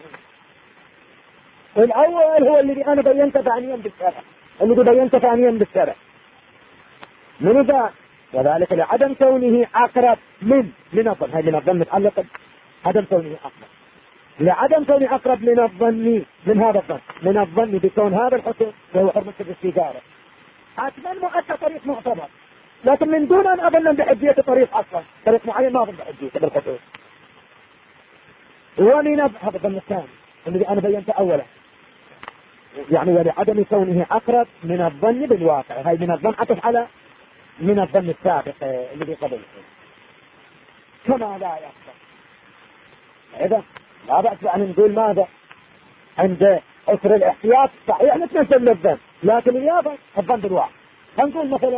الأول هو الذي أنا بينت ثانيا بالشرع، الذي بينت ثانيا بالشرع من قال وذلك لعدم كونه أقرب من من الظن، هاي من الظن متعلق عدم كونه أقرب، لعدم كونه أقرب من الظن من هذا الظن من الظن بكون هذا الحكم وهو حرمة الاستجارة حتما مؤدى طريق معتبر، لكن من دون أن أظن بحجية طريق أصلا طريق معين ما أظن بحجية بالخطوط. ومن هذا الظن الثاني الذي أنا بينته أولا يعني ولعدم كونه أقرب من الظن بالواقع، هاي من الظن عطف على من الظن السابق الذي قبله كما لا يقصر. إذا لا بأس أن نقول ماذا عند أسر الاحتياط صحيح نتنزل للظن، لكن اليابا الظن بالواقع. هنقول مثلا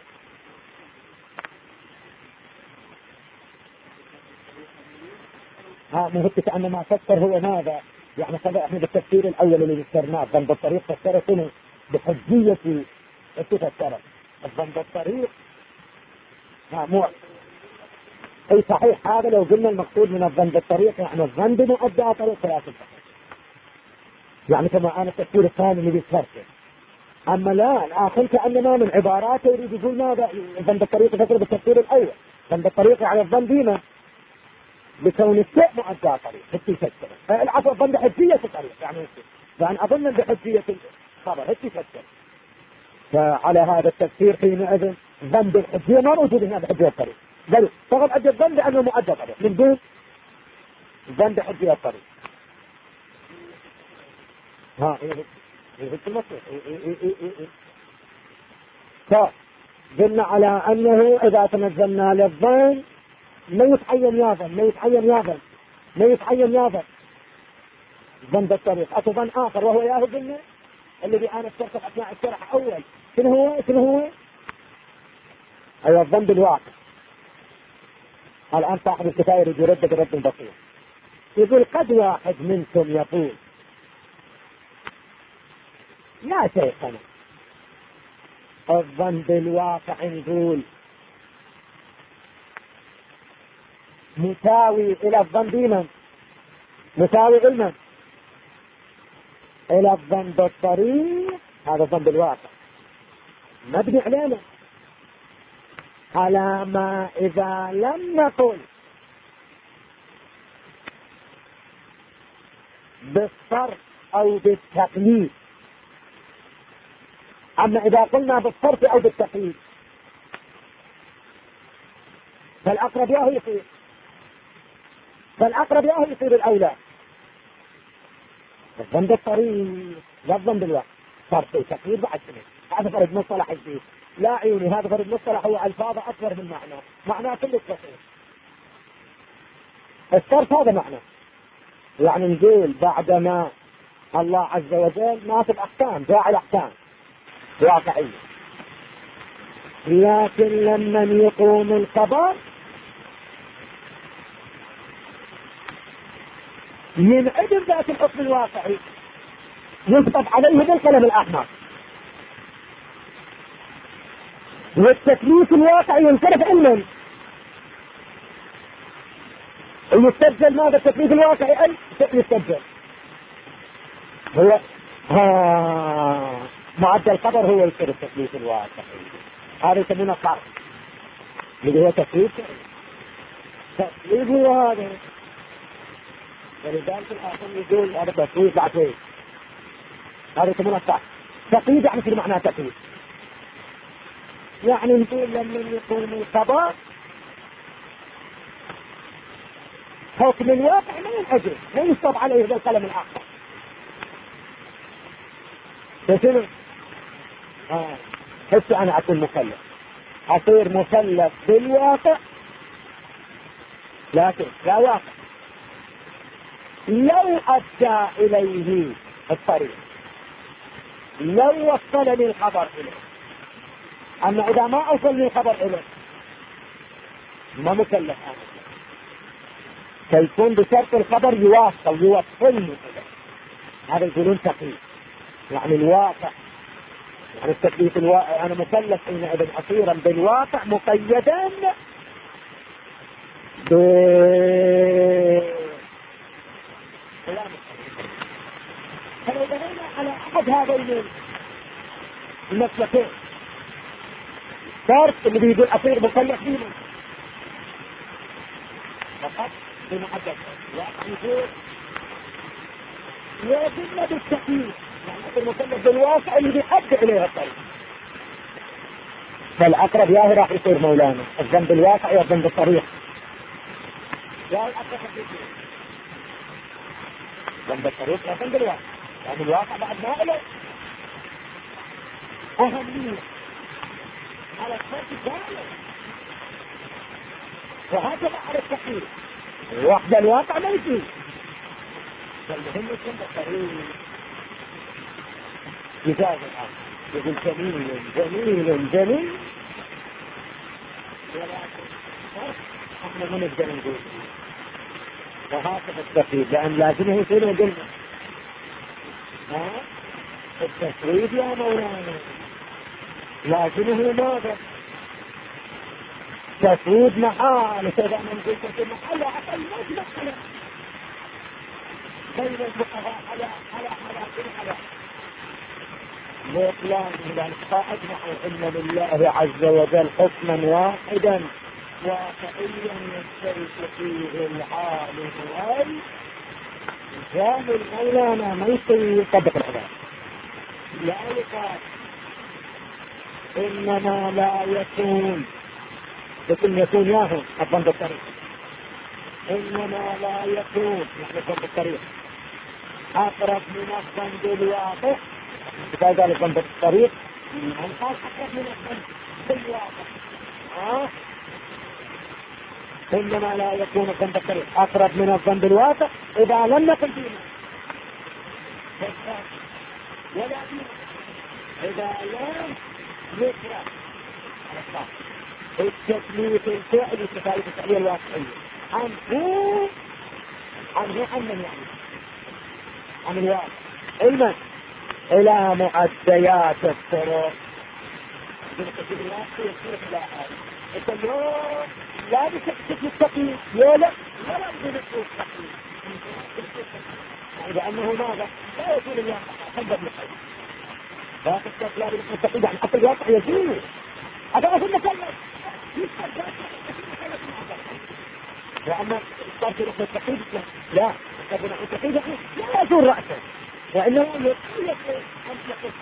ها مهتك أن ما فسر هو ماذا يعني خذ احنا بالتفسير الأول اللي ذكرناه الظن بالطريق فسره شنو بحجية التفسير الظن بالطريق ها مو اي صحيح. هذا لو قلنا المقصود من الظن بالطريق يعني الظن بمؤدى طريق ثلاثة، يعني كما أنا التفسير الثاني اللي ذكرته أما لا الآخر كأنما من عباراته يريد يقول ماذا الظن بالطريق فكر بالتفسير الأول الظن بالطريق على الظن ديما بكون الشيء مؤدى طريق هتي فكر العفو الظن بحجية الطريق يعني يعني أظن بحجية الخبر هتي فكر. فعلى هذا التفسير حينئذ ظن بالحجية ما موجود هنا بحجية الطريق بل فقط أدى الظن بأنه مؤدى طريق من دون ظن بحجية الطريق. ها فقلنا على أنه إذا تنزلنا للظن ما يتعين ياظن ما يتعين ياظن ما يتعين ياظن ظن بالطريق أتو ظن آخر وهو ياهو قلنا الذي أنا اشتركت أثناء الشرح أول شنو هو شنو هو أيوة الظن بالواقع. الآن صاحب الكفاية يريد يرد برد بسيط يقول قد واحد منكم يقول يا شيخنا الظن بالواقع نقول مساوي إلى الظن بمن مساوي علما إلى الظن بالطريق هذا الظن بالواقع مبني علينا على ما إذا لم نقل بالصرف أو بالتقليد. أما إذا قلنا بالصرف أو بالتقليد فالأقرب ياهو يصير فالأقرب ياهو يصير الأولى الظن بالطريق لا الظن بالواقع صرف وتقليد بعد سنة هذا فرد مصطلح جديد لا عيوني هذا فرد مصطلح هو ألفاظ أكبر من معنى معناه كل التصريف. الصرف هذا معنى يعني نقول بعدما الله عز وجل ما في الأحكام جاء الأحكام واقعية لكن لما يقوم الخبر ينعدم ذات الحكم الواقعي يسقط عليه بالقلم الأحمر والتكليف الواقعي ينصرف علما ويستبدل ماذا التكليف الواقعي أي يستبدل هو ها معدل الخبر هو يصير التكليف الواقعي هذا يسمونه صرف اللي هو تكليف تكليف هو هذا ولذلك الآخر يقول هذا تكليف بعد هذا يسمونه صرف تقييد يعني في معنى تقييد يعني نقول لما يقوم الخبر حكم الواقع ما ينعجز ما يصطب عليه بالقلم الآخر فشنو آه. حسي أنا أكون مكلف أصير مكلف بالواقع لكن لا واقع لو أدى إليه الطريق لو وصلني الخبر إليه. أما إذا ما أوصلني الخبر إليه ما مكلف أنا سيكون بشرط الخبر يواصل يوصلني إليه هذا يقولون تقييد يعني الواقع يعني التكليف الواقع أنا مكلف حينئذ أصيرا بالواقع مقيدا ب فلو بنينا على أحد هذين المسلكين شرط اللي بيقول أصير مكلف فيه فقط بمحدد يقول يجب بالتكليف يعني أصير مكلف بالواقع اللي بيحدد إليه الطريق فالأقرب ياهي راح يصير مولانا الذنب بالواقع والذنب بالطريق ياهي الأقرب يصير الذنب بالطريق والذنب بالواقع يعني الواقع بعد ما إله أهمية على الشرط الدائم وهكذا على التقييد الواحدة الواقع ما يجي فالمهم يكون بالطريق يجاز الآن يقول جميل جميل جميل ولكن احنا ما نقدر نقول وهكذا التقييد لأن لازمه يصير قلنا ها التسويد يا مولانا لازمه ماذا تسويد محال إذا أنا نقول تسويد محال أقل ما تدخل بين الفقهاء على على على على لإطلاق ذلك فأجمعوا أن لله عز وجل حكما واحدا واقعيا يشترك فيه العالم والجاهل. مولانا ما يصير يطبق العبادة، لا يقال إنما لا يكون، لكن يكون ياهو الظن بالطريق، إنما لا يكون يعني الظن بالطريق أقرب من الظن بالواقع. إذا قال الظن بالطريق من قال أقرب من الظن بالواقع، آه؟ إنما لا يكون الظن بالطريق أقرب من الظن بالواقع إذا لم نقل فينا، ولكن إذا لم يكره التكليف الفعلي كفاية التعليل الواقعية عنه عنه عن من يعني عن الواقع علما إلى معديات الطرق بالكثير الواقعي يصير خلاحات التنور لا بتكتب التقليد ولا ولا بنفسه التقليد، لأنه ماذا لا يكون الواقع حبا بالحيث لا تكتب لا بنفسه التقليد عن حتى الواقع يزيد. هذا هو المكلف وأما الصرف نحن التقييد لا الصرف نحن التقييد لا يزور رأسه، وإنما يقول أن يقول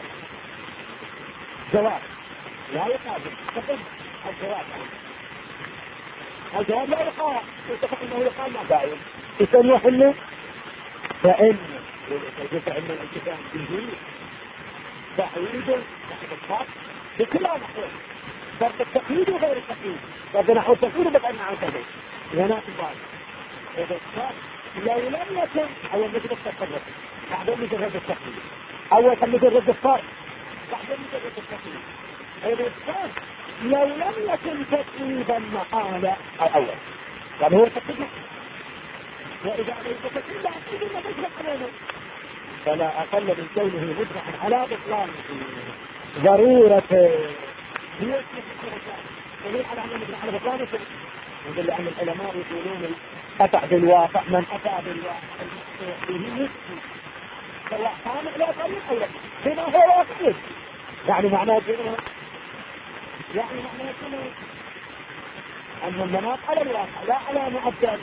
جواب لا يقابل تقييد الجواب الجواب لا يقال يتفق أنه يقال ما دائم يسمى حله فإن فإن الانتفاع به تحويد نحن الصرف بكل نحو صرف التقييد وغير التقييد صرف نحو التقييد وبقى نحو التقييد هنا تبال إذا الصرف لو لم يكن أول مجرد التصرف بعدين مجرد التقييد أول كان مجرد الصرف بعدين مجرد التقييد. إذا الصرف لو لم يكن تقييدا محالا الأول يعني هو تقييد، وإذا ليس تقييدا أقيد ما تجرد علينا فلا أقل من كونه مجرحا على بطلانه ضرورة هي دليل على أنه مجرح على بطلانه. يقول لأن العلماء يقولون أتى بالواقع من أتى بالواقع المحسوح به سواء كان إلى طريق أو لا بما هو واقع يعني معناه جنوه يعني معناه جنوه أن المناط على الواقع لا على معدل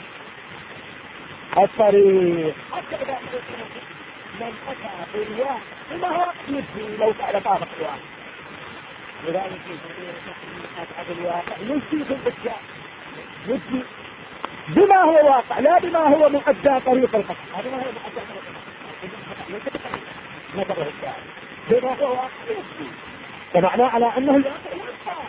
الطريق. حتى إذا من أتى بالواقع بما هو واقع لو فعل طابق الواقع لذلك أتى بالواقع نسي في الإسلام نسي بما هو واقع لا بما هو مؤدى طريق القصر. هذا ما هو مؤدى طريق القصر نظره الشاعر بما هو واقع يسي فمعناه على أنه الواقع واقع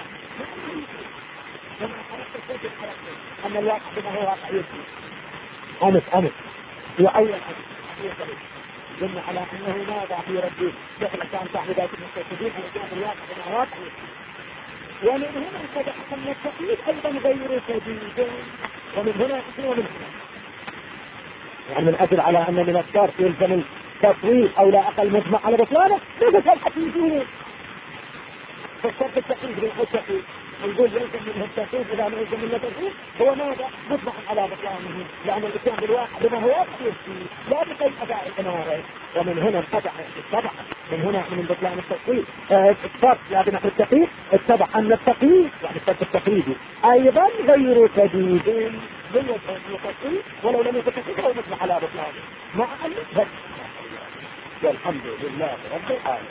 أن الواقع بما هو واقع يسي أمس أمس هو أول أمس قلنا على أنه ماذا في ربي دخل كان صاحب ذات المستقبلين على جانب الواقع بما هو واقع ومن هنا اتضح أن التقييد أيضا غير سديد ومن هنا يكون ومن هنا يعني من أجل على أن من الشرط يلزم التطويل أو لا أقل مجمع على بطلانه لذلك الحقيقين فالشرط التقييد بالحق التقييد نقول يلزم منه التقييد إذا ما يلزم منه التقييد هو ماذا مجمع على بطلانه لأن الإسلام بالواقع بما هو واقع لا بقي أداء الإمارة. ومن هنا اتضح اتضح من هنا من بطلان التقييد الشرط لا بنحو التقييد اتضح أن التقييد يعني الشرط التقييدي أيضا غير سديد من التقييد ولو لم يتقيد هو مجمع على بطلانه مع أن والحمد لله رب العالمين.